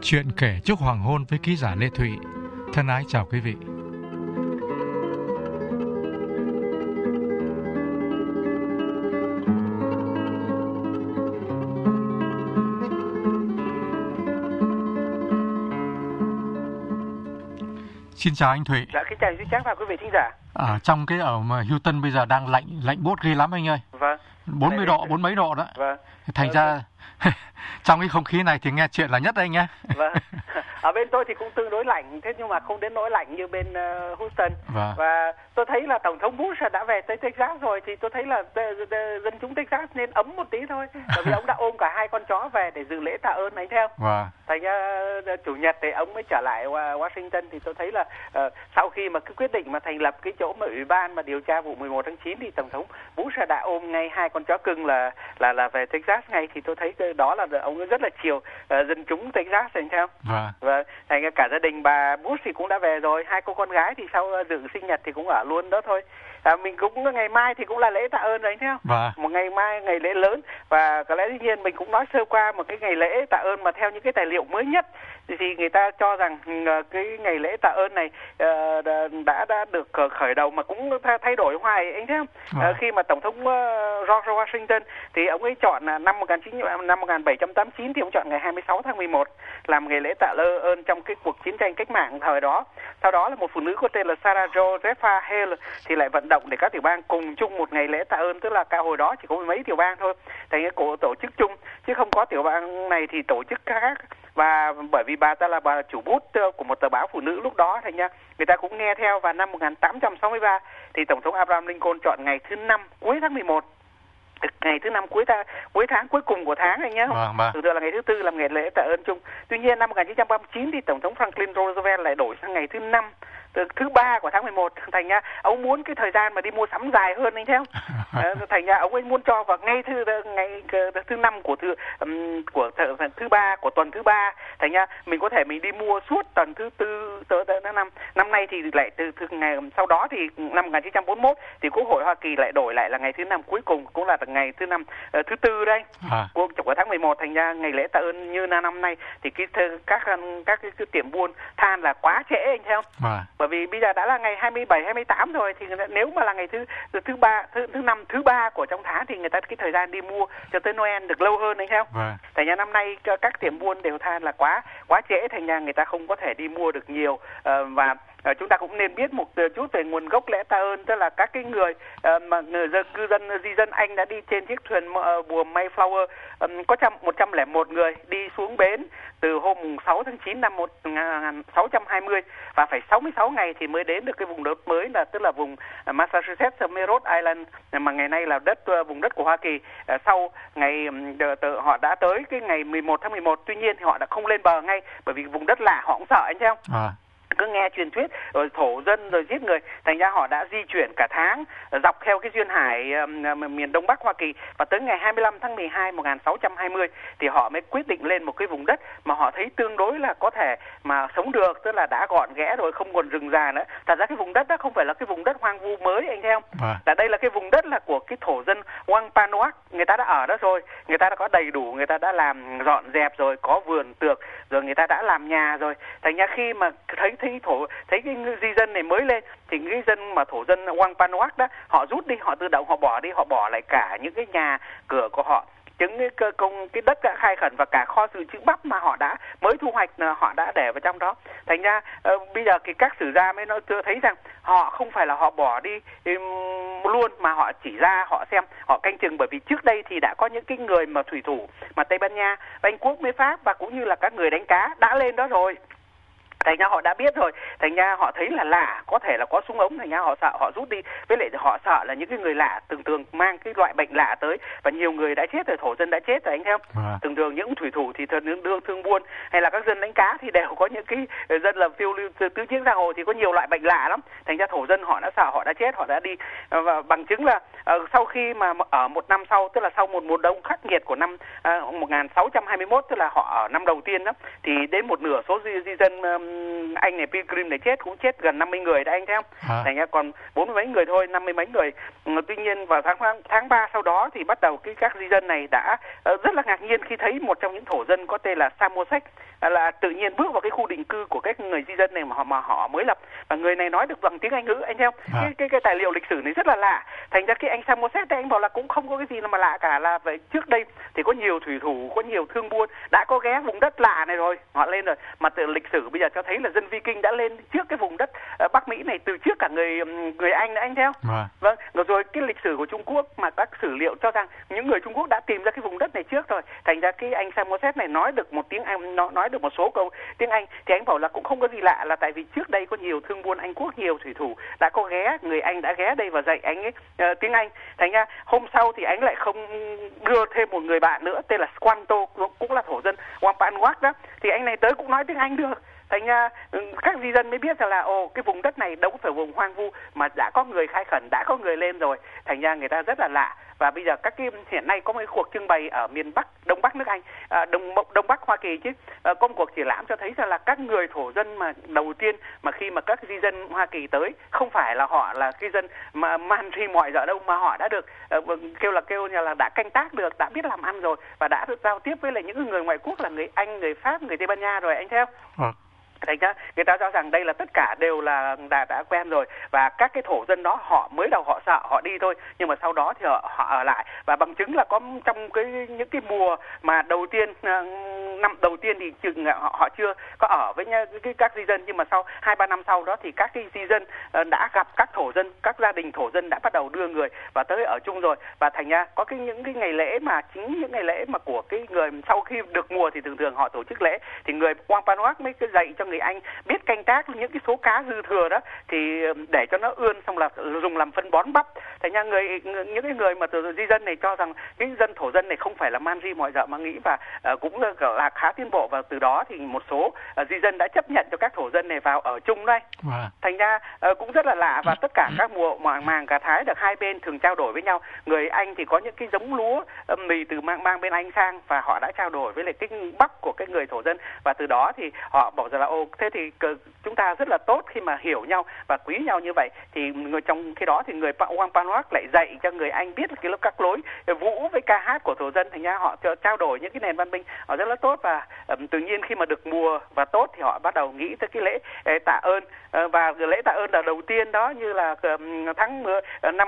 Chuyện kể trước hoàng hôn với ký giả Lê Thụy. Thân ái chào quý vị. Xin chào anh Thụy. Dạ, kính chào Duy Trác và quý vị thính giả. Trong cái ở mà Houston bây giờ đang lạnh buốt ghê lắm anh ơi. Vâng. 40 độ, 40 mấy độ đó. Vâng. Thành ra trong cái không khí này thì nghe chuyện là nhất đấy anh nhé. Vâng. Ở bên tôi thì cũng tương đối lạnh, thế nhưng mà không đến nỗi lạnh như bên Houston. Vâng. Và tôi thấy là Tổng thống Bush đã về tới Texas rồi, thì tôi thấy là dân chúng Texas nên ấm một tí thôi. Bởi vì ông đã ôm cả hai con chó về để dự lễ tạ ơn anh theo. Vâng. Thành ra chủ nhật thì ông mới trở lại Washington, thì tôi thấy là sau khi mà cái quyết định mà thành lập cái chỗ mà ủy ban mà điều tra vụ 11 tháng 9 thì Tổng thống Bush đã ôm ngay hai con chó cưng là về Texas ngay, thì tôi thấy đó là ông rất là chiều dân chúng Texas anh theo. Vâng. Và thành ra cả gia đình bà Bush thì cũng đã về rồi, hai cô con gái thì sau dự sinh nhật thì cũng ở luôn đó thôi. Mình cũng ngày mai thì cũng là lễ tạ ơn đấy theo. Vâng. Một ngày mai ngày lễ lớn, và có lẽ dĩ nhiên mình cũng nói sơ qua một cái ngày lễ tạ ơn mà theo những cái tài liệu mới nhất thì người ta cho rằng cái ngày lễ tạ ơn này đã được khởi đầu mà cũng thay đổi hoài anh thấy không? Khi mà Tổng thống George Washington thì ông ấy chọn năm 1789 thì ông chọn ngày 26 tháng 11 làm ngày lễ tạ ơn trong cái cuộc chiến tranh cách mạng thời đó. Sau đó là một phụ nữ có tên là Sarah Josepha Hale thì lại vận động để các tiểu bang cùng chung một ngày lễ tạ ơn, tức là cả hồi đó chỉ có mấy tiểu bang thôi, thành cái cổ tổ chức chung chứ không có tiểu bang này thì tổ chức khác. Và bởi vì bà ta là bà chủ bút của một tờ báo phụ nữ lúc đó, thành ra người ta cũng nghe theo. Và năm 1863 thì Tổng thống Abraham Lincoln chọn ngày thứ 5 cuối tháng 11, ngày thứ 5 cuối tháng cuối cùng của tháng anh nhé. Thực ra là ngày thứ tư làm ngày lễ tạ ơn chung. Tuy nhiên năm 1939 thì Tổng thống Franklin Roosevelt lại đổi sang ngày thứ 5, thứ 3 của tháng 11. Thành ra ông muốn cái thời gian mà đi mua sắm dài hơn anh thấy không? Thành ra ông ấy muốn cho vào ngày thứ 5 của thứ 3 của tuần thứ 3. Thành ra mình có thể mình đi mua suốt tuần thứ 4 tới năm. Năm nay thì lại từ ngày sau đó thì năm 1941 thì Quốc hội Hoa Kỳ lại đổi lại là ngày thứ 5 cuối cùng, cũng là ngày thứ 5 thứ tư đây. Của tháng 11. Thành ra ngày lễ tạ ơn như năm nay thì các cái tiệm buôn than là quá trễ anh thấy không? Bởi vì bây giờ đã là ngày 27, 28 rồi, thì nếu mà là ngày thứ 5, thứ 3 của trong tháng thì người ta cái thời gian đi mua cho tới Noel được lâu hơn anh thấy không? Thành ra năm nay các tiệm buôn đều than là quá trễ, thành ra người ta không có thể đi mua được nhiều. Và chúng ta cũng nên biết một chút về nguồn gốc lễ tạ ơn, tức là các cái người mà cư dân di dân Anh đã đi trên chiếc thuyền buồm Mayflower, có 101 người đi xuống bến từ hôm 6 tháng 9 năm 1620 và phải 66 ngày thì mới đến được cái vùng đất mới, là tức là vùng Massachusetts, Rhode Island, mà ngày nay là vùng đất của Hoa Kỳ. Sau ngày họ đã tới cái ngày 11 tháng 11, tuy nhiên thì họ đã không lên bờ ngay, bởi vì vùng đất lạ họ cũng sợ anh thấy không? Cứ nghe truyền thuyết rồi thổ dân rồi giết người, thành ra họ đã di chuyển cả tháng dọc theo cái duyên hải miền Đông Bắc Hoa Kỳ, và tới ngày 25 tháng 12 1620 thì họ mới quyết định lên một cái vùng đất mà họ thấy tương đối là có thể mà sống được, tức là đã gọn ghẽ rồi, không còn rừng già nữa. Thật ra cái vùng đất đó không phải là cái vùng đất hoang vu mới anh thấy không? Là đây là cái vùng đất là của cái thổ dân Wampanoag, người ta đã ở đó rồi, người ta đã có đầy đủ, người ta đã làm dọn dẹp rồi, có vườn tược rồi, người ta đã làm nhà rồi. Thành ra khi mà thấy cái di dân này mới lên thì cái dân mà thổ dân Wampanoag đó, họ rút đi, họ tự động họ bỏ đi, họ bỏ lại cả những cái nhà cửa của họ, những cái đất đã khai khẩn và cả kho dự trữ bắp mà họ đã mới thu hoạch họ đã để vào trong đó. Thành ra bây giờ các sử gia mới thấy rằng họ không phải là họ bỏ đi luôn, mà họ chỉ ra họ xem, họ canh chừng, bởi vì trước đây thì đã có những cái người mà thủy thủ mà Tây Ban Nha, Anh Quốc, Mỹ, Pháp và cũng như là các người đánh cá đã lên đó rồi. Thành ra họ đã biết rồi, thành ra họ thấy là lạ, có thể là có súng ống, thành ra họ sợ, họ rút đi. Với lại họ sợ là những cái người lạ thường mang cái loại bệnh lạ tới, và nhiều người đã chết rồi, thổ dân đã chết rồi anh thấy không? Thường những thủy thủ thì thương buôn hay là các dân đánh cá thì đều có những cái dân là phiêu lưu tứ chiến giang hồ thì có nhiều loại bệnh lạ lắm. Thành ra thổ dân họ đã sợ, họ đã chết, họ đã đi. Và bằng chứng là sau khi mà ở một năm sau, tức là sau một mùa đông khắc nghiệt của năm 1621, tức là họ ở năm đầu tiên đó, thì đến một nửa số di dân Anh này, Pilgrim này chết, cũng chết gần 50 người đấy anh thấy không? Thành ra còn 40 mấy người thôi, 50 mấy người. Tuy nhiên vào tháng 3 sau đó thì bắt đầu các di dân này đã rất là ngạc nhiên khi thấy một trong những thổ dân có tên là Samoset là tự nhiên bước vào cái khu định cư của các người di dân này mà họ mới lập, và người này nói được bằng tiếng Anh ngữ, anh thấy không? Cái tài liệu lịch sử này rất là lạ. Thành ra cái anh Samoset anh bảo là cũng không có cái gì mà lạ cả, là vậy trước đây thì có nhiều thủy thủ, có nhiều thương buôn đã có ghé vùng đất lạ này rồi, họ lên rồi, mà từ lịch sử bây giờ cho thấy là dân Viking đã lên trước cái vùng đất Bắc Mỹ này từ trước cả người Anh nữa, anh thấy không? Vâng, rồi cái lịch sử của Trung Quốc mà các sử liệu cho rằng những người Trung Quốc đã tìm ra cái vùng đất này trước rồi. Thành ra cái anh Samoset này nói được một tiếng Anh, nói được một số câu tiếng Anh, thì anh bảo là cũng không có gì lạ, là tại vì trước đây có nhiều thương buôn Anh Quốc, nhiều thủy thủ đã có ghé, người Anh đã ghé đây và dạy anh ấy tiếng Anh. Thành ra hôm sau thì anh lại không đưa thêm một người bạn nữa tên là Squanto, cũng là thổ dân Wampanoag đó, thì anh này tới cũng nói tiếng Anh được. Thành ra các di dân mới biết rằng là cái vùng đất này đâu phải vùng hoang vu mà đã có người khai khẩn, đã có người lên rồi. Thành ra người ta rất là lạ. Và bây giờ hiện nay có một cuộc trưng bày ở miền Bắc, Đông Bắc nước Anh, Đông Bắc Hoa Kỳ chứ, có một cuộc triển lãm cho thấy rằng là các người thổ dân mà đầu tiên mà khi mà các di dân Hoa Kỳ tới, không phải là họ là cái dân mà man ri mọi giờ đâu, mà họ đã được kêu như là đã canh tác được, đã biết làm ăn rồi, và đã được giao tiếp với lại những người ngoại quốc là người Anh, người Pháp, người Tây Ban Nha rồi, anh thấy không? Thành ra người ta cho rằng đây là tất cả đều là đã quen rồi, và các cái thổ dân đó họ mới đầu họ sợ họ đi thôi, nhưng mà sau đó thì họ ở lại, và bằng chứng là có trong những cái mùa mà đầu tiên, năm đầu tiên thì chừng họ chưa có ở với các di dân, nhưng mà sau 2-3 năm sau đó thì các cái di dân đã gặp các thổ dân, các gia đình thổ dân đã bắt đầu đưa người và tới ở chung rồi, và thành ra có những cái ngày lễ mà chính những ngày lễ mà của cái người sau khi được mùa thì thường họ tổ chức lễ, thì người Wampanoag mới dạy cho người Anh biết canh tác những cái số cá dư thừa đó thì để cho nó ươn, xong là dùng làm phân bón bắp. Thành ra những cái người mà từ di dân này cho rằng cái dân thổ dân này không phải là man ri mọi dợ mà nghĩ, và cũng là khá tiến bộ, và từ đó thì một số di dân đã chấp nhận cho các thổ dân này vào ở chung đây. Thành ra cũng rất là lạ, và tất cả các mùa màng cà Thái được hai bên thường trao đổi với nhau. Người Anh thì có những cái giống lúa mì từ mang bên Anh sang, và họ đã trao đổi với lại cái bắp của cái người thổ dân, và từ đó thì họ bảo rằng là thế thì chúng ta rất là tốt khi mà hiểu nhau và quý nhau như vậy. Thì trong khi đó thì người Wampanoag lại dạy cho người Anh biết các lối vũ với ca hát của thổ dân. Thành ra họ trao đổi những cái nền văn minh họ rất là tốt, và tự nhiên khi mà được mùa và tốt thì họ bắt đầu nghĩ tới cái lễ tạ ơn, và lễ tạ ơn là đầu tiên đó, như là năm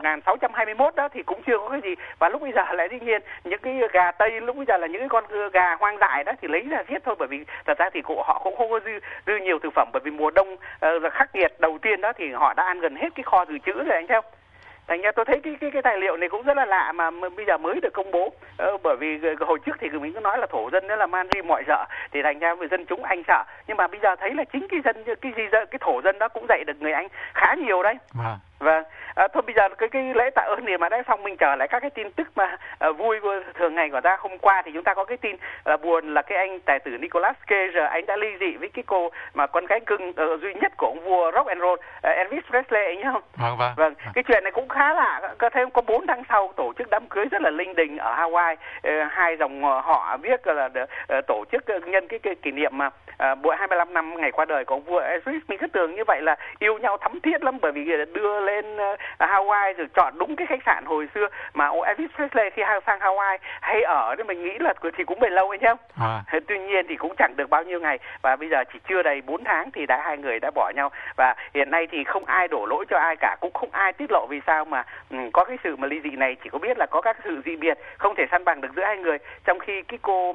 1621 đó thì cũng chưa có cái gì, và lúc bây giờ lại dĩ nhiên những cái gà Tây lúc bây giờ là những cái con gà hoang dại đó thì lấy ra giết thôi, bởi vì thật ra thì họ cũng không có dư nhiều thực phẩm, bởi vì mùa đông khắc nghiệt đầu tiên đó thì họ đã ăn gần hết cái kho dự trữ rồi, anh thấy không? Thành ra tôi thấy cái tài liệu này cũng rất là lạ, mà bây giờ mới được công bố, bởi vì hồi trước thì mình cứ nói là thổ dân đó là man ri mọi dợ, thì thành ra dân chúng Anh sợ, nhưng mà bây giờ thấy là chính cái thổ dân đó cũng dạy được người Anh khá nhiều đấy. Vâng. Thôi bây giờ cái lễ tạ ơn này mà đã xong, mình trở lại các cái tin tức mà vui thường ngày của ta. Hôm qua thì chúng ta có cái tin buồn là cái anh tài tử Nicolas Cage, anh đã ly dị với cái cô mà con gái cưng duy nhất của ông vua rock and roll Elvis Presley, anh nhớ không? Vâng. Cái chuyện này cũng khá lạ. Có thấy có 4 tháng sau tổ chức đám cưới rất là linh đình ở Hawaii. Hai dòng họ viết là tổ chức nhân cái kỷ niệm mà buổi 25 năm ngày qua đời của ông vua Elvis. Mình cứ tưởng như vậy là yêu nhau thắm thiết lắm, bởi vì đưa lên Hawaii rồi chọn đúng cái khách sạn hồi xưa mà ông Elvis Presley khi sang Hawaii hay ở, nên mình nghĩ là thì cũng bền lâu anh nhá. Tuy nhiên thì cũng chẳng được bao nhiêu ngày, và bây giờ chỉ chưa đầy 4 tháng thì hai người đã bỏ nhau, và hiện nay thì không ai đổ lỗi cho ai cả, cũng không ai tiết lộ vì sao mà có cái sự mà ly dị này. Chỉ có biết là có các sự dị biệt không thể san bằng được giữa hai người, trong khi cái cô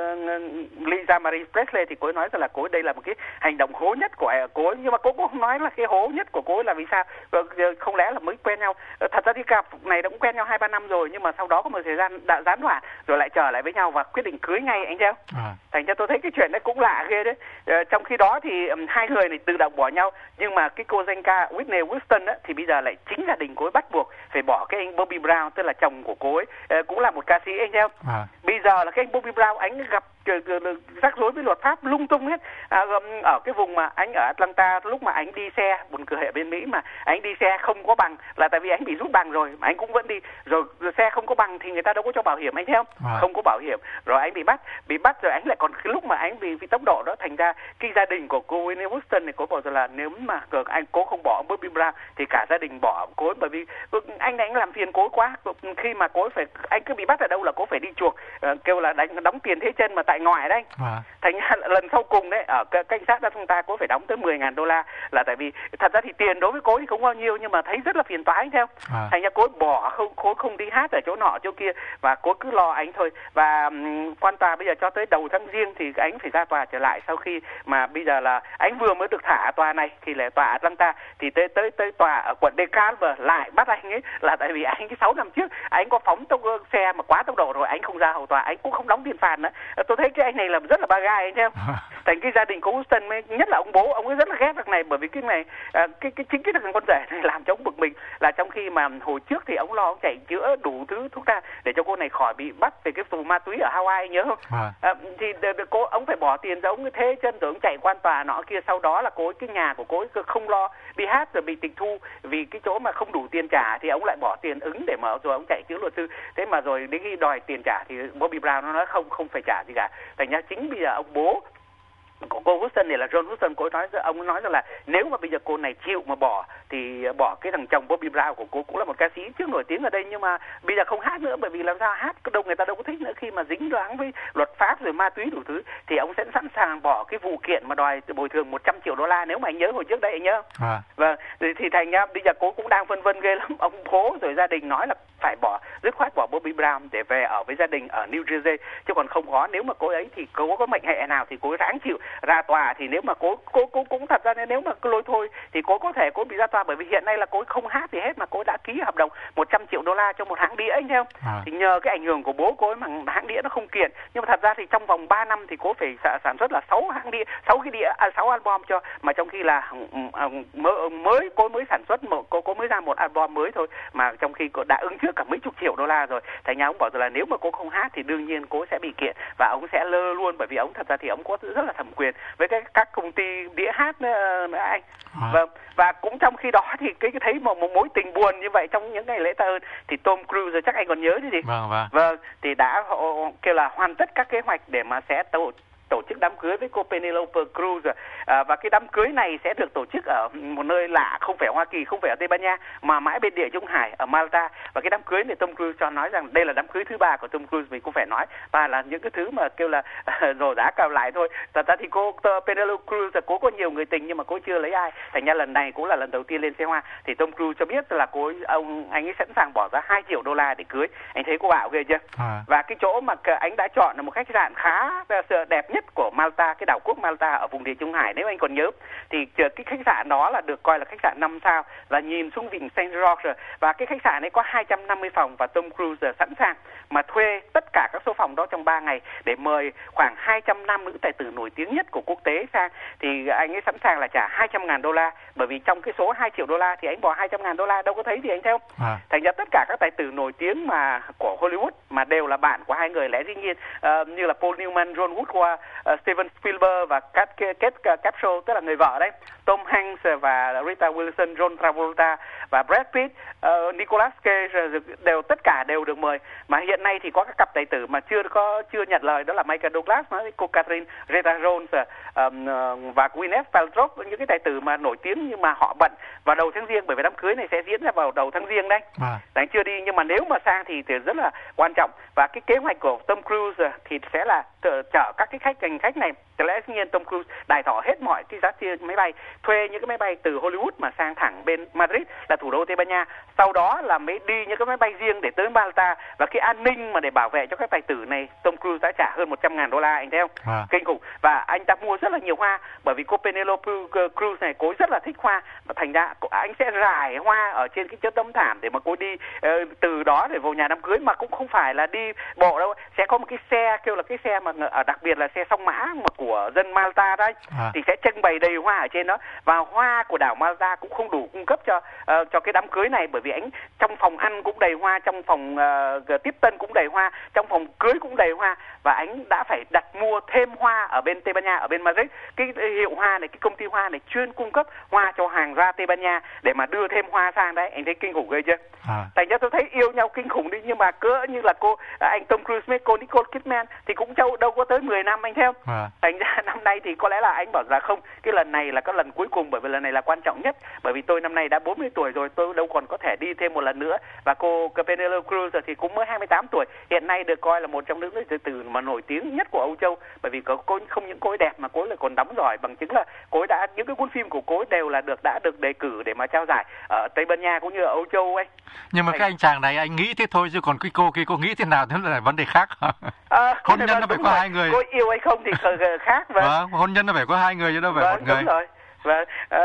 Lisa Marie Presley thì cô ấy nói rằng là cô ấy đây là một cái hành động hố nhất của cô ấy, nhưng mà cô cũng không nói là cái hố nhất của cô ấy là vì sao, không lẽ là mới quen nhau. Thật ra thì cặp này đã cũng quen nhau 2-3 năm rồi, nhưng mà sau đó có một thời gian đã gián đoạn rồi lại trở lại với nhau và quyết định cưới ngay, anh thấy không? Thành ra tôi thấy cái chuyện đấy cũng lạ ghê đấy. Trong khi đó thì hai người này tự động bỏ nhau, nhưng mà cái cô danh ca Whitney Houston á, thì bây giờ lại chính gia đình cô ấy bắt buộc phải bỏ cái anh Bobby Brown, tức là chồng của cô ấy, cũng là một ca sĩ, anh thấy không? Bây giờ là cái anh Bobby Brown anh gặp rắc rối với luật pháp lung tung hết. Ở cái vùng mà anh ở Atlanta, lúc mà anh đi xe, buồn cười ở bên Mỹ mà anh đi xe không có bằng là tại vì anh bị rút bằng rồi mà anh cũng vẫn đi, rồi xe không có bằng thì người ta đâu có cho bảo hiểm, anh thấy không? Không có bảo hiểm, rồi anh bị bắt rồi anh lại còn cái lúc mà anh vì tốc độ đó, thành ra cái gia đình của cô Whitney Houston này cô bảo rằng là nếu mà anh cố không bỏ Bobby Brown thì cả gia đình bỏ cô ấy, bởi vì anh này anh làm phiền cô ấy quá. Khi mà cô ấy anh cứ bị bắt ở đâu là cô phải đi chuộc, kêu là đóng tiền thế chân, mà tại tại ngoại đấy. Thành ra lần sau cùng đấy ở cảnh sát đã chúng ta có phải đóng tới $10,000, là tại vì thật ra thì tiền đối với cô ấy không bao nhiêu nhưng mà thấy rất là phiền toái anh theo. Thành ra cô ấy bỏ không đi hát ở chỗ nọ chỗ kia và cô ấy cứ lo anh thôi. Và quan tòa bây giờ cho tới đầu tháng Giêng thì anh phải ra tòa trở lại, sau khi mà bây giờ là anh vừa mới được thả ở tòa này thì là tòa Atlanta, thì tới tòa ở quận DeKalb lại bắt anh ấy, là tại vì anh 6 năm trước anh có phóng xe mà quá tốc độ rồi, anh không ra hầu tòa, anh cũng không đóng tiền phạt nữa. Tôi thấy cái anh này là rất là ba gai anh theo. Thành cái gia đình của Houston, nhất là ông bố, ông ấy rất là ghét việc này, bởi vì cái này chính cái thằng con rể này làm cho ông bực mình, là trong khi mà hồi trước thì ông lo ông chạy chữa đủ thứ thuốc ra để cho cô này khỏi bị bắt về cái vụ ma túy ở Hawaii, nhớ không? Thì ông phải bỏ tiền ra, ông thế chân rồi ông chạy quan tòa nọ kia, sau đó là cái nhà của cô ấy không lo đi hát rồi bị tịch thu vì cái chỗ mà không đủ tiền trả, thì ông lại bỏ tiền ứng để mở rồi ông chạy chữa luật sư. Thế mà rồi đến khi đòi tiền trả thì Bobby Brown nó nói không phải trả gì cả. Thành ra chính bây giờ ông bố của cô Houston này là John Houston, ông nói rằng là nếu mà bây giờ cô này chịu mà bỏ thì bỏ cái thằng chồng Bobby Brown của cô, cũng là một ca sĩ trước nổi tiếng ở đây, nhưng mà bây giờ không hát nữa, bởi vì làm sao hát đâu, người ta đâu có thích nữa, khi mà dính dáng với luật pháp rồi ma túy đủ thứ, thì ông sẽ sẵn sàng bỏ cái vụ kiện mà đòi bồi thường $100 triệu, nếu mà anh nhớ hồi trước đây anh nhớ. Vâng, thì thành ra bây giờ cô cũng đang phân vân ghê lắm. Ông bố rồi gia đình nói là phải dứt khoát bỏ Bobby Brown để về ở với gia đình ở New Jersey, chứ còn không có, nếu mà cô ấy thì cô có mệnh hệ nào thì cô ấy ráng chịu ra tòa. Thì nếu mà cô cũng thật ra nếu mà cứ lôi thôi thì cô có thể bị ra tòa, bởi vì hiện nay là cô không hát gì hết mà cô đã ký hợp đồng $100 triệu cho một hãng đĩa anh theo. Thì nhờ cái ảnh hưởng của bố cô ấy mà hãng đĩa nó không kiện, nhưng mà thật ra thì trong vòng 3 năm thì cô phải sản xuất là 6 album cho, mà trong khi là cô mới sản xuất cô mới ra một album mới thôi, mà trong khi cô đã ứng trước cả mấy chục $triệu rồi. Thành nhà ông bảo rằng là nếu mà cô không hát thì đương nhiên cô sẽ bị kiện và ông sẽ lơ luôn, bởi vì ông thật ra thì ông có rất là thẩm quyền với các công ty đĩa hát nữa anh. Và cũng trong khi đó thì cái thấy một mối tình buồn như vậy trong những ngày lễ tạ ơn thì Tom Cruise chắc anh còn nhớ chứ gì. Vâng, thì đã kêu là hoàn tất các kế hoạch để mà sẽ tổ chức đám cưới với cô Penelope Cruz, và cái đám cưới này sẽ được tổ chức ở một nơi lạ, không phải Hoa Kỳ, không phải ở Tây Ban Nha, mà mãi bên Địa Trung Hải ở Malta. Và cái đám cưới này Tom Cruise cho nói rằng đây là đám cưới thứ 3 của Tom Cruise, mình cũng phải nói, và là những cái thứ mà kêu là rổ giá cao lại thôi. Thật ra thì cô Penelope Cruz cô có nhiều người tình nhưng mà cô chưa lấy ai, thành ra lần này cũng là lần đầu tiên lên xe hoa. Thì Tom Cruise cho biết là anh ấy sẵn sàng bỏ ra $2 triệu để cưới. Anh thấy cô bảo ghê chưa? Và cái chỗ mà anh đã chọn là một khách sạn khá đẹp nhất của Malta, cái đảo quốc Malta ở vùng Địa Trung Hải, nếu anh còn nhớ, thì cái khách sạn đó là được coi là khách sạn 5 sao và nhìn xuống vịnh St. George, và cái khách sạn ấy có 250 phòng, và Tom Cruise sẵn sàng mà thuê tất cả các số phòng đó trong 3 ngày để mời khoảng 200 nam nữ tài tử nổi tiếng nhất của quốc tế sang. Thì anh ấy sẵn sàng là trả $200,000, bởi vì trong cái số $2 triệu thì anh bỏ $200,000 đâu có thấy gì anh theo. Thành ra tất cả các tài tử nổi tiếng mà của Hollywood mà đều là bạn của hai người, lẽ dĩ nhiên như là Paul Newman, John Woodward, Steven Spielberg và Kate Capshaw, tức là người vợ đấy, Tom Hanks và Rita Wilson, John Travolta và Brad Pitt, Nicolas Cage, tất cả đều được mời. Mà hiện nay thì có các cặp tài tử mà chưa nhận lời, đó là Michael Douglas, cô Catherine Zeta-Jones và Gwyneth Paltrow, những cái tài tử mà nổi tiếng nhưng mà họ bận vào đầu tháng Giêng, bởi vì đám cưới này sẽ diễn ra vào đầu tháng Giêng đấy. Đang chưa đi, nhưng mà nếu mà sang thì rất là quan trọng. Và cái kế hoạch của Tom Cruise thì sẽ là chở các cái hành khách này. Có lẽ nhiên Tom Cruise đài thọ hết mọi cái giá tiền máy bay, thuê những cái máy bay từ Hollywood mà sang thẳng bên Madrid là thủ đô Tây Ban Nha, sau đó là mới đi những cái máy bay riêng để tới Malta. Và cái an ninh mà để bảo vệ cho các tài tử này, Tom Cruise đã trả hơn $100,000 anh thấy không? Kinh khủng. Và anh ta mua rất là nhiều hoa, bởi vì cô Penelope Cruz này cô rất là thích hoa, và thành ra anh sẽ rải hoa ở trên cái chiếc tấm thảm để mà cô đi từ đó để vào nhà đám cưới, mà cũng không phải là đi bộ đâu, sẽ có một cái xe kêu là cái xe mà đặc biệt là xe song mã mà của dân Malta đấy, thì sẽ trưng bày đầy hoa ở trên đó. Và hoa của đảo Malta cũng không đủ cung cấp cho cái đám cưới này, bởi vì trong phòng ăn cũng đầy hoa, trong phòng tiếp tân cũng đầy hoa, trong phòng cưới cũng đầy hoa, và anh đã phải đặt mua thêm hoa ở bên Tây Ban Nha, ở bên Madrid Madrid. Cái hiệu hoa này, cái công ty hoa này chuyên cung cấp hoa cho hàng ra Tây Ban Nha để mà đưa thêm hoa sang đấy. Anh thấy kinh khủng ghê chưa? Thành ra tôi thấy yêu nhau kinh khủng đi, nhưng mà cỡ như là anh Tom Cruise với cô Nicole Kidman thì cũng đâu có tới 10 năm anh thấy không? Thành ra năm nay thì có lẽ là anh bảo là không, cái lần này là cái lần cuối cùng, bởi vì lần này là quan trọng nhất, bởi vì tôi năm nay đã 40 tuổi rồi, tôi đâu còn có thể đi thêm một lần nữa. Và cô Penélope Cruz thì cũng mới 28 tuổi, hiện nay được coi là một trong những nữ tử mà nổi tiếng nhất của Âu Châu, bởi vì cô không những cô ấy đẹp mà cô ấy lại còn đóng giỏi, bằng chứng là cô ấy đã những cái cuốn phim của cô ấy đều là đã được đề cử để mà trao giải ở Tây Ban Nha cũng như ở Âu Châu ấy. Nhưng mà cái anh chàng này anh nghĩ thế thôi, chứ còn cái cô kia cô nghĩ thế nào thế là vấn đề khác. Hôn nhân nó phải có hai người. Cô yêu hay không thì khác. Hôn nhân nó phải có hai người chứ đâu phải một người. Đúng rồi. Và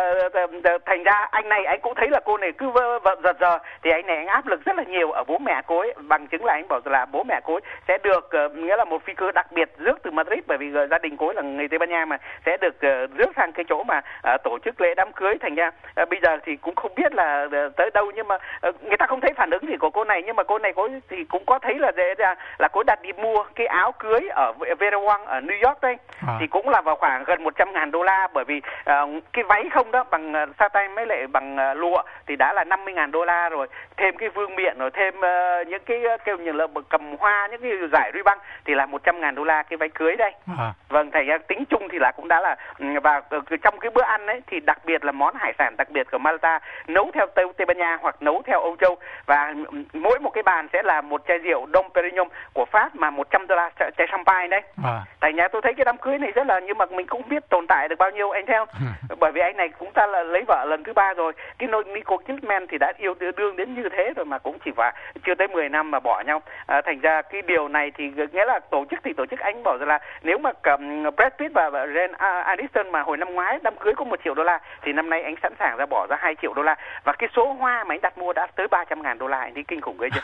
thành ra anh này anh cũng thấy là cô này cứ giật giờ thì anh này anh áp lực rất là nhiều ở bố mẹ cô ấy, bằng chứng là anh bảo là bố mẹ cô ấy sẽ được nghĩa là một phi cơ đặc biệt rước từ Madrid, bởi vì gia đình cô ấy là người Tây Ban Nha mà, sẽ được rước sang cái chỗ mà tổ chức lễ đám cưới. Thành ra bây giờ thì cũng không biết là tới đâu, nhưng mà người ta không thấy phản ứng gì của cô này, nhưng mà cô này cô thì cũng có thấy là cô đặt đi mua cái áo cưới ở Vera Wang ở New York đây, thì cũng là vào khoảng gần $100,000, bởi vì cái váy không đó bằng satin mới lại bằng lụa thì đã là $50,000 rồi, thêm cái vương miện rồi thêm những cái kêu như là cầm hoa, những cái giải ruy băng thì là $100,000 cái váy cưới đây. Vâng, thầy tính chung thì là cũng đã là, và trong cái bữa ăn ấy thì đặc biệt là món hải sản đặc biệt của Malta nấu theo Tây Ban Nha hoặc nấu theo Âu Châu, và mỗi một cái bàn sẽ là một chai rượu Dom Perignon của Pháp mà $100 chai champagne đấy. Thành ra tôi thấy cái đám cưới này rất là, nhưng mà mình cũng biết tồn tại được bao nhiêu anh theo. Bởi vì anh này cũng ta là lấy vợ lần thứ 3 rồi. Cái Nicole Kidman thì đã yêu đương đến như thế rồi mà cũng chỉ và chưa tới 10 năm mà bỏ nhau. Thành ra cái điều này thì nghĩa là tổ chức anh bảo rằng là nếu mà Brad Pitt và Jennifer Aniston mà hồi năm ngoái đám cưới có $1 triệu thì năm nay anh sẵn sàng ra bỏ ra $2 triệu, và cái số hoa mà anh đặt mua đã tới $300,000, anh thấy kinh khủng ghê chưa?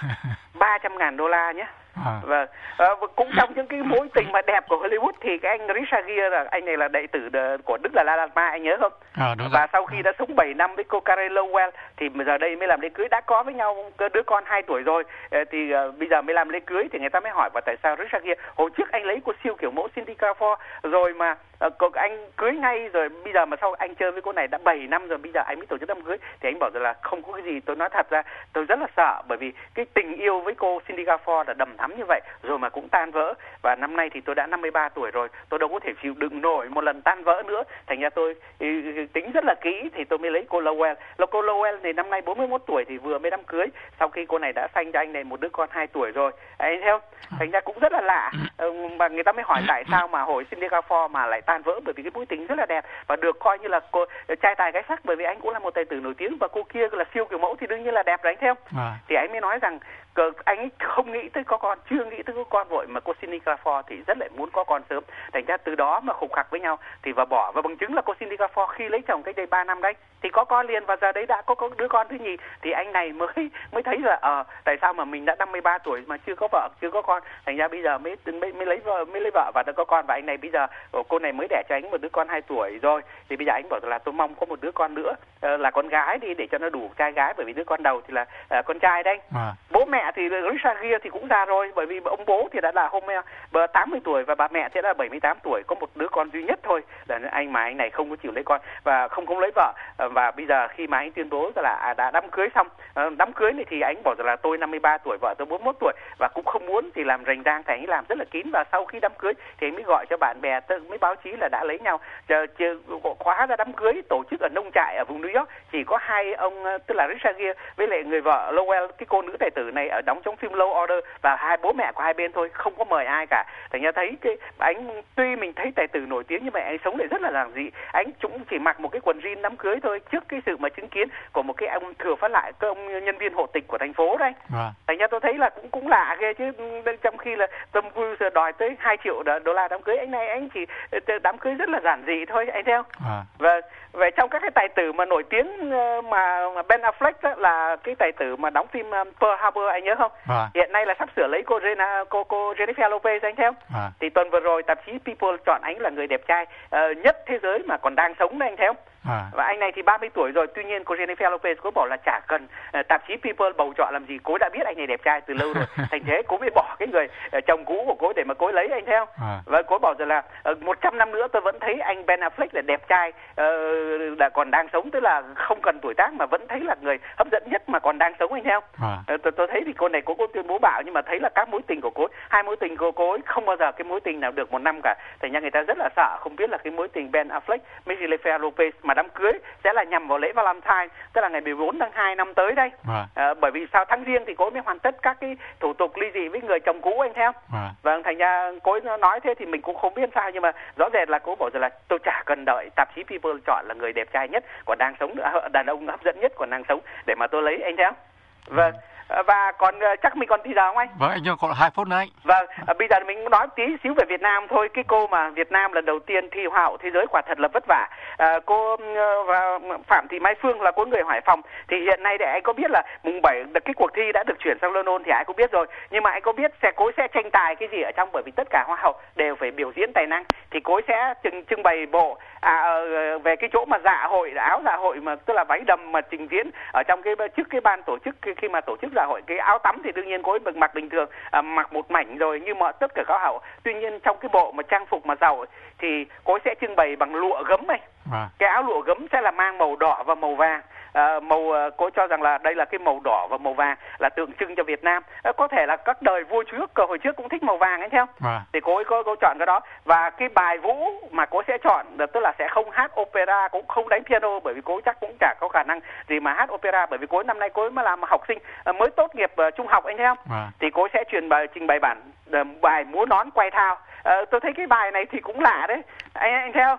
$300,000 nhé. Và cũng trong những cái mối tình mà đẹp của Hollywood thì cái anh Richard Gere, là anh này là đệ tử của Đức là La Dalma, anh nhớ không? Và sau khi đã sống 7 năm với cô Karen Lowell thì giờ đây mới làm lễ cưới, đã có với nhau đứa con 2 tuổi rồi, thì bây giờ mới làm lễ cưới. Thì người ta mới hỏi và tại sao Richard Gere hồi trước anh lấy cô siêu kiểu mẫu Cindy Crawford rồi mà anh cưới ngay, rồi bây giờ mà sau anh chơi với cô này đã 7 năm rồi, bây giờ anh mới tổ chức đám cưới. Thì anh bảo rằng là không có cái gì, tôi nói thật ra tôi rất là sợ, bởi vì cái tình yêu với cô Cindy Crawford là đầm thắm như vậy rồi mà cũng tan vỡ, và năm nay thì tôi đã 53 tuổi rồi, tôi đâu có thể chịu đựng nổi một lần tan vỡ nữa. Thành ra tôi tính rất là kỹ thì tôi mới lấy cô Lowell. Cô Lowell thì năm nay 41 tuổi thì vừa mới đám cưới, sau khi cô này đã sanh cho anh này một đứa con 2 tuổi rồi. Anh thấy không? Thành ra cũng rất là lạ, mà người ta mới hỏi tại sao mà hồi Cindy Crawford mà lại tan vỡ, bởi vì cái mối tình rất là đẹp và được coi như là cô trai tài gái sắc, bởi vì anh cũng là một tài tử nổi tiếng, và cô kia là siêu kiểu mẫu thì đương nhiên là đẹp rồi, anh thấy không? Thì anh mới nói rằng anh không nghĩ tới có con, chưa nghĩ tới có con vội, mà cô Cindy Crawford thì rất lại muốn có con sớm. Thành ra từ đó mà khục khặc với nhau thì và bỏ, và bằng chứng là cô Cindy Crawford khi lấy chồng cách đây 3 năm đấy thì có con liền, và giờ đấy đã có đứa con thứ nhì. Thì anh này mới thấy là tại sao mà mình đã 53 tuổi mà chưa có vợ chưa có con. Thành ra bây giờ mới lấy vợ và đã có con, và anh này bây giờ cô này mới đẻ cho anh một đứa con 2 tuổi rồi. Thì bây giờ anh bảo là tôi mong có một đứa con nữa là con gái đi, để cho nó đủ trai gái, bởi vì đứa con đầu thì là con trai đấy. Bố mẹ thì Richard Gere thì cũng già rồi, bởi vì ông bố thì đã là 80 tuổi và bà mẹ thì đã 78 tuổi, có một đứa con duy nhất thôi là anh này không có chịu lấy con và không lấy vợ. Và bây giờ khi mà anh tuyên bố là đã đám cưới xong, đám cưới này thì anh bảo rằng là tôi 53 tuổi, vợ tôi 41 tuổi và cũng không muốn thì làm rành rang, thì anh làm rất là kín. Và sau khi đám cưới thì anh mới gọi cho bạn bè, mới báo chí là đã lấy nhau. Khóa ra đám cưới tổ chức ở nông trại ở vùng New York, chỉ có hai ông, tức là Richard Gere với lại người vợ Lowell, cái cô nữ tài tử này ở đóng trong phim Low Order, và hai bố mẹ của hai bên thôi, không có mời ai cả. Thành ra thấy cái anh tuy mình thấy tài tử nổi tiếng nhưng mà anh sống lại rất là giản dị. Anh cũng chỉ mặc một cái quần jean đám cưới thôi, trước cái sự mà chứng kiến của một cái ông thừa phát lại, cái ông nhân viên hộ tịch của thành phố đây. Thành ra tôi thấy là cũng lạ ghê chứ, trong khi là Tom Cruise đòi tới $2 triệu đám cưới, anh này anh chỉ đám cưới rất là giản dị thôi, anh theo. Và về trong các cái tài tử mà nổi tiếng mà Ben Affleck đó, là cái tài tử mà đóng phim Pearl Harbor, anh nhớ không? Hiện nay là sắp sửa lấy cô Jennifer Lopez, anh theo. Thì tuần vừa rồi tạp chí People chọn anh là người đẹp trai nhất thế giới mà còn đang sống đấy, anh theo. Và anh này thì 30 tuổi rồi, tuy nhiên cô Jennifer Lopez cô bảo là chả cần tạp chí People bầu chọn làm gì, cô đã biết anh này đẹp trai từ lâu rồi. Thành thế cô mới bỏ cái người chồng cũ của cô để mà cô lấy, anh theo. Và cô bảo rằng là 100 năm nữa tôi vẫn thấy anh Ben Affleck là đẹp trai, là còn đang sống, tức là không cần tuổi tác mà vẫn thấy là người hấp dẫn nhất mà còn đang sống, anh theo. Tôi thấy thì cô này cô tuyên bố bạo, nhưng mà thấy là các mối tình của cô, 2 mối tình của cô ấy không bao giờ cái mối tình nào được 1 năm cả. Thành ra người ta rất là sợ, không biết là cái mối tình Ben Affleck với Jennifer Lopez mà đám cưới sẽ là nhằm vào lễ Valentine, tức là ngày 14 tháng 2 năm tới đây. Bởi vì sao tháng Giêng thì cô ấy mới hoàn tất các cái thủ tục ly dị với người chồng cũ, anh theo. Vâng, thành ra cô ấy nói thế thì mình cũng không biết sao, nhưng mà rõ rệt là cô bảo rằng là tôi chả cần đợi tạp chí People chọn là người đẹp trai nhất còn đang sống nữa, đàn ông hấp dẫn nhất còn đang sống để mà tôi lấy, anh theo. Vâng. Và còn chắc mình còn tí giờ không anh? Vâng, anh còn 2 phút nữa anh. Vâng, bây giờ mình nói tí xíu về Việt Nam thôi. Cái cô mà Việt Nam lần đầu tiên thi Hoa hậu thế giới quả thật là vất vả. Cô Phạm Thị Mai Phương là cô người Hải Phòng. Thì hiện nay để anh có biết là mùng 7 cái cuộc thi đã được chuyển sang London thì ai cũng biết rồi. Nhưng mà anh có biết cô sẽ tranh tài cái gì ở trong, bởi vì tất cả Hoa hậu đều phải biểu diễn tài năng. Thì cô sẽ trưng bày bộ về cái chỗ mà dạ hội, áo dạ hội mà tức là váy đầm mà trình diễn ở trong cái trước cái ban tổ chức khi mà tổ chức dạ hội. Cái áo tắm thì đương nhiên cô ấy mặc bình thường, mặc một mảnh rồi như mọi tất cả các hậu. Tuy nhiên trong cái bộ mà trang phục mà giàu thì cô ấy sẽ trưng bày bằng lụa gấm này. Cái áo lụa gấm sẽ là mang màu đỏ và màu vàng. Cô cho rằng là đây là cái màu đỏ và màu vàng là tượng trưng cho Việt Nam. Có thể là các đời vua trước hồi trước cũng thích màu vàng ấy theo. Thì cô ấy cô chọn cái đó. Và cái bài vũ mà cô sẽ chọn tức là sẽ không hát opera, cũng không đánh piano, bởi vì cô chắc cũng chả có khả năng gì mà hát opera, bởi vì cô ấy năm nay cô ấy mới làm học sinh mới tốt nghiệp trung học, anh thấy không? Thì cô sẽ trình bày bài múa nón quay thao. Tôi thấy cái bài này thì cũng lạ đấy, anh theo.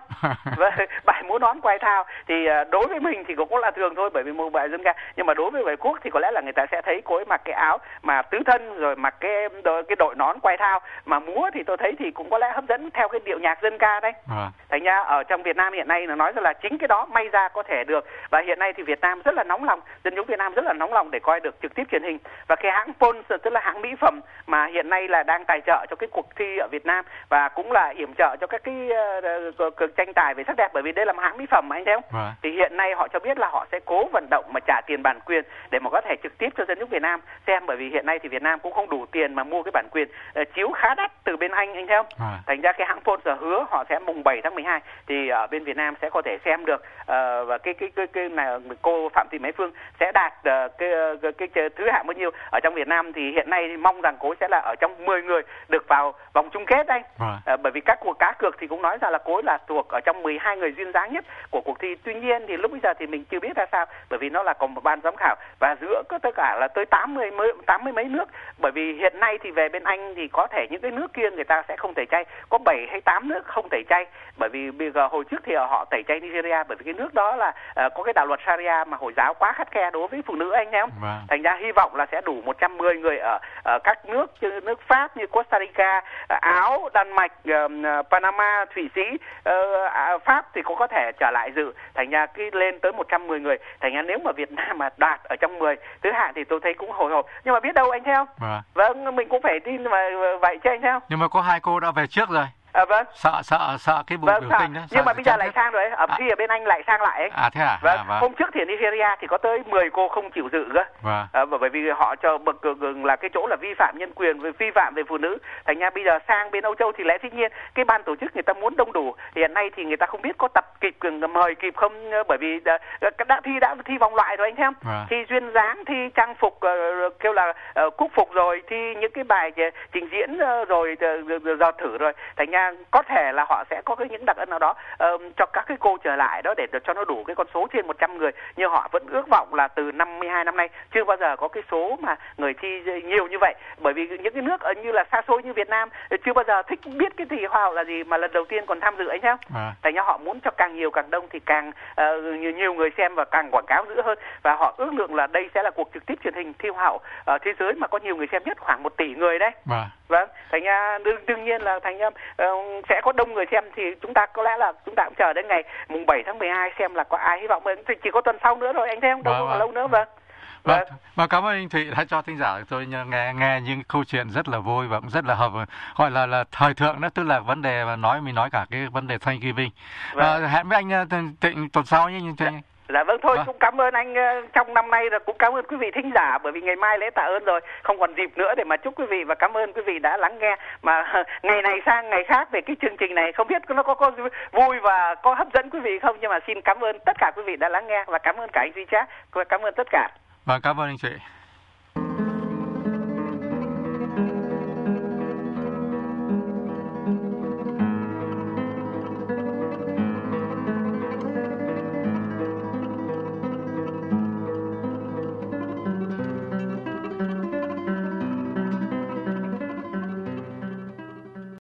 Bài múa nón quay thao thì đối với mình thì cũng là thường thôi, bởi vì một bài dân ca, nhưng mà đối với bài quốc thì có lẽ là người ta sẽ thấy cô ấy mặc cái áo mà tứ thân rồi mặc cái đội nón quay thao mà múa, thì tôi thấy thì cũng có lẽ hấp dẫn theo cái điệu nhạc dân ca đấy. Thành ra ở trong Việt Nam hiện nay là nói rằng là chính cái đó may ra có thể được, và hiện nay thì Việt Nam rất là nóng lòng, dân chúng Việt Nam rất là nóng lòng để coi được trực tiếp truyền hình. Và cái hãng Pons tức là hãng mỹ phẩm mà hiện nay là đang tài trợ cho cái cuộc thi ở Việt Nam và cũng là yểm trợ cho các cái cuộc tranh tài về sắc đẹp, bởi vì đây là một hãng mỹ phẩm mà anh thấy không? Thì hiện nay họ cho biết là họ sẽ cố vận động mà trả tiền bản quyền để mà có thể trực tiếp cho dân chúng Việt Nam xem, bởi vì hiện nay thì Việt Nam cũng không đủ tiền mà mua cái bản quyền chiếu khá đắt từ bên Anh thấy không? Thành ra cái hãng Pons hứa họ sẽ mùng 7 tháng 12 thì ở bên Việt Nam sẽ có thể xem được, và cái này cô Phạm Thị Mai Phương sẽ đạt cái thứ hạng bao nhiêu ở trong Việt Nam. Thì hiện nay thì mong rằng cô sẽ là ở trong 10 người được vào vòng chung kết anh. Bởi vì các cuộc cá cược thì cũng nói rằng là cô ấy là thuộc ở trong 12 người duyên dáng nhất của cuộc thi. Tuy nhiên thì lúc bây giờ thì mình chưa biết ra sao, bởi vì nó là còn một ban giám khảo và giữa có tất cả là tới 80 mấy nước. Bởi vì hiện nay thì về bên Anh thì có thể những cái nước kia người ta sẽ không tẩy chay, có 7 hay 8 nước không tẩy chay, bởi vì bây giờ hồi trước thì họ tẩy chay Nigeria, bởi vì cái nước đó là có cái đạo luật Sharia mà Hồi giáo quá khắt khe đối với phụ nữ, anh em. Thành ra hy vọng là sẽ đủ 110 người ở các nước như nước Pháp, như Costa Rica, Áo, Đan Mạch, Panama, Thụy Sĩ, Pháp thì cũng có thể trở lại dự. Thành ra cái lên tới 110 người. Thành ra nếu mà Việt Nam mà đạt ở trong 10 thứ hạng thì tôi thấy cũng hồi hộp. Nhưng mà biết đâu anh theo. Vâng, mình cũng phải tin mà vậy chứ anh theo. Nhưng mà có 2 cô đã về trước rồi. Vâng. Sợ cái buổi biểu tình đó. Nhưng mà bây giờ lại sang rồi, thi ở bên Anh lại sang lại ấy. Thế à? Vâng. Hôm trước thì Nigeria thì có tới 10 cô không chịu dự cơ. Bởi vì họ cho bậc là cái chỗ là vi phạm nhân quyền, vi phạm về phụ nữ. Thành ra bây giờ sang bên Âu Châu thì lẽ dĩ nhiên cái ban tổ chức người ta muốn đông đủ. Hiện nay thì người ta không biết có tập kịp mời kịp không, bởi vì đã thi vòng loại rồi anh thấy không? Thi duyên dáng, thi trang phục kêu là quốc phục rồi, thi những cái bài trình diễn rồi giờ thử rồi. Thành ra có thể là họ sẽ có những đặc ân nào đó cho các cái cô trở lại đó để cho nó đủ cái con số trên 100 người, nhưng họ vẫn ước vọng là từ 52 năm nay chưa bao giờ có cái số mà người thi nhiều như vậy, bởi vì những cái nước như là xa xôi như Việt Nam chưa bao giờ thích biết cái thi hoa hậu là gì mà lần đầu tiên còn tham dự anh nhá. Thành ra họ muốn cho càng nhiều càng đông thì càng nhiều người xem và càng quảng cáo dữ hơn, và họ ước lượng là đây sẽ là cuộc trực tiếp truyền hình thi hoa hậu thế giới mà có nhiều người xem nhất, khoảng 1 tỷ người đấy. Vâng, thành ra đương nhiên là thành ra sẽ có đông người xem, thì chúng ta có lẽ là chúng ta cũng chờ đến ngày mùng 7 tháng 12 xem là có ai, hy vọng thì chỉ có tuần sau nữa rồi anh thấy không, đâu có lâu nữa. Vâng, cảm ơn anh Thụy đã cho thính giả tôi nghe những câu chuyện rất là vui và cũng rất là hợp, gọi là thời thượng đó, tức là vấn đề mà mình nói cả cái vấn đề Thanksgiving. Hẹn với anh Thịnh tuần sau nhé. Dạ vâng, thôi cũng cảm ơn anh trong năm nay, là cũng cảm ơn quý vị thính giả, bởi vì ngày mai lễ tạ ơn rồi, không còn dịp nữa để mà chúc quý vị, và cảm ơn quý vị đã lắng nghe. Mà ngày này sang ngày khác về cái chương trình này, không biết nó có vui và có hấp dẫn quý vị không, nhưng mà xin cảm ơn tất cả quý vị đã lắng nghe, và cảm ơn cả anh Duy Trác, cảm ơn tất cả. Vâng, cảm ơn anh chị.